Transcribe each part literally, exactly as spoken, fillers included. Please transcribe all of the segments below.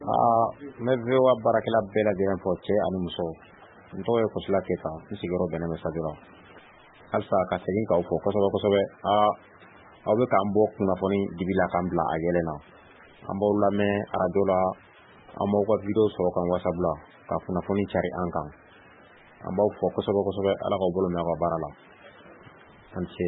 Ah, me veo a barakela bela de poche ani muso. Nto e kosla keta, isigoro bene mesadiro. Alsa ka segin ka ufo kosobe kosobe ah abe ka ambo kuna foni dibila kambla ayelena. Ambo la me aradola ambo ko video so kan WhatsApp la ka funa foni chari ankan. Ambo fo kosobe kosobe ala ko bolo me ko barala. Anche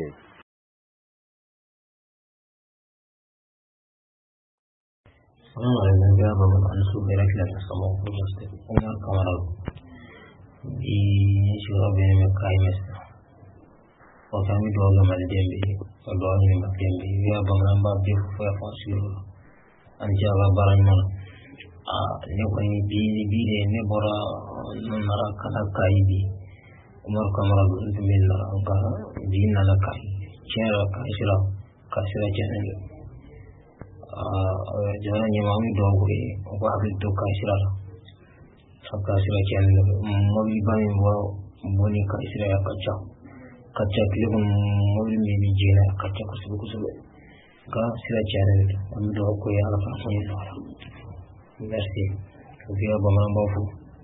Sama juga bapak ansu berak lagi sama mesti umar kamarau di Surabaya mekai mesti. Oh kami dua orang ada dembi, dua orang ada dembi. Dia bangun bab dia faya fasil. Anja barang mana? Ah, ni kau ini bi bi ni bora nara kata kai bi. Umar kamarau itu bila angka bi nara kai. Cera kai sila kai sila cera. Jangan nyamami dong gue, aku habis tu kasih kasih racian, mobil bani bawa bani kasih raya kaca, kaca kiri pun mobil mini jena kaca kusuk kusuk, kasih racian itu, kami dong gue yang apa pun itu, merci, dia bangun bawa.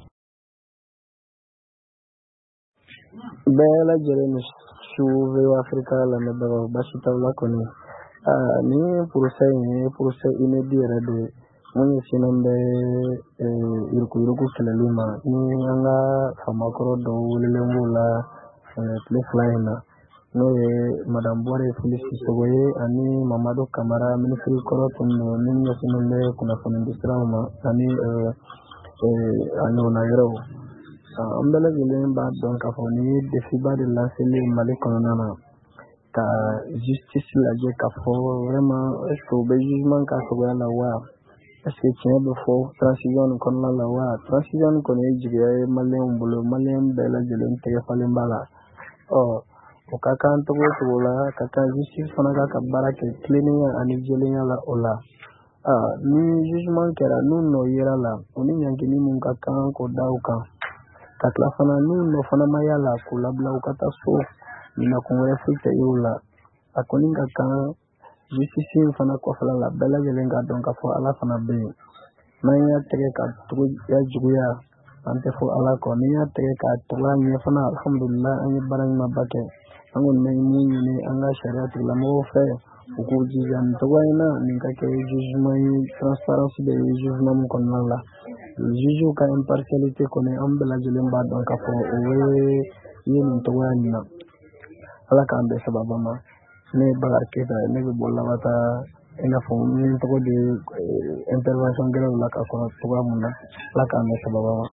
Bela jeremy chuve o Africa la me bawa bashi tawla koni. Ah, ni purusai ni purusai ini dia ada mungkin sinambe eh iruku iruku kelalima ni anga sama koro do lelembula place line no madam bore filisi sogoye ani mamado kamara ministry koro tundo ni sinambe kuna fona distrama ani eh eh ano na yero ambela gele ba don ka foni defiba de la sele malikonana ka justice la je ka fo vraiment est-ce que be jugement ka so la wa est-ce que tien be fo transition kon la la wa transition kon e jige malen bolo malen be la jelen te falen bala oh o ka kan to to la ka ka justice fona ka ka barake cleaning ani jelen la ola ah ni jugement kera nu no yera la oni yanki ni mun ka kan ko dauka ka la fana nu no fana mayala ko la bla ka ta so na kongre fita yula akoninga kan justice fana ko fala la bela jelenga donc fo ala fana be manya tege ka tu ya juya ante fo ala ko niya tege ka tula ni fana alhamdulillah ani barang mabake angon ne munyi ni anga shariat la mo fe ko jijan to wayna ninka ke jugement transparence de jugement kon la juju ka impartialité ko ne ambela jelenga donc fo we yin to wayna ala kan be sababa ma ne bagar kita ne be bolla wata ina fo min to de intervention gelo la ka ko to ga mun la kan be sababa ma.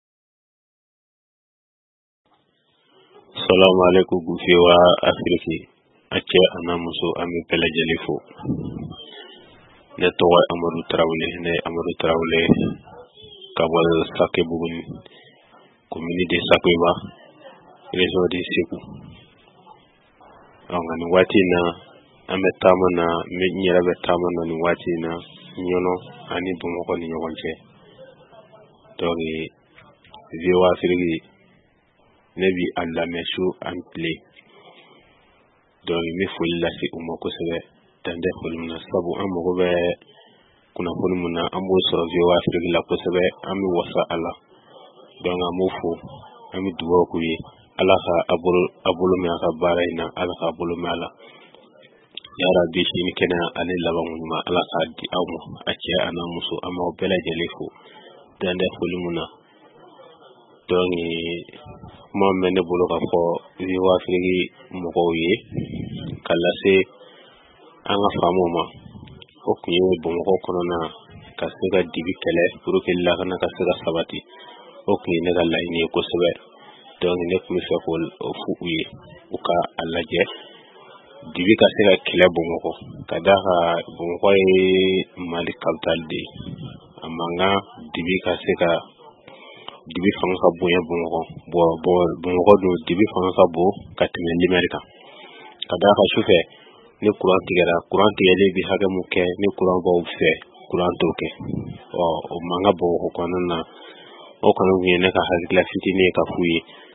Assalamu alaikum gufewa Afriki ace ana muso ami pele jelifo ne to wa Amadou Traoré ne Amadou Traoré kabal saké bugun commune de Sakoima région de Sékou ngani wati na ametama na menyera betama na ni wati na nyono ani bumo ko ni nyonche togi viwa firgi nebi alla mesu ample dogi mi fulla si umo ko sebe tande fulmuna sabu amogo be kuna fulmuna ambo so viwa firgi la ko sebe ami wasa ala donga mufu ami duwo ko yi ala ka abul abul me aka baraina ala ka abul mala ya rabbi shi ni kana ali laban ma ala ka di amu ake ana musu amma bela jelefu dan da fulmuna dongi mo mene bulu ka fo wi wa firi mo ko yi kala se anga famu ma o kunye bo mo ko kono na ka se ga dibi kele puru kella kana ka se ga sabati o kunye ne ga laini ko sebe donc nek mi fekol fu uye uka alaje dibi ka sega kila bomoko kadaha bomoko e mali capital de amanga dibi ka sega dibi fanga boya bomoko bo bo bomoko do dibi fanga bo katime limerika kadaha shufe ni courant tigera courant tigele bi haga muke ni courant bo fe courant toke o manga bo ko kanana o kanu ne ka hazila fitini ka fuyi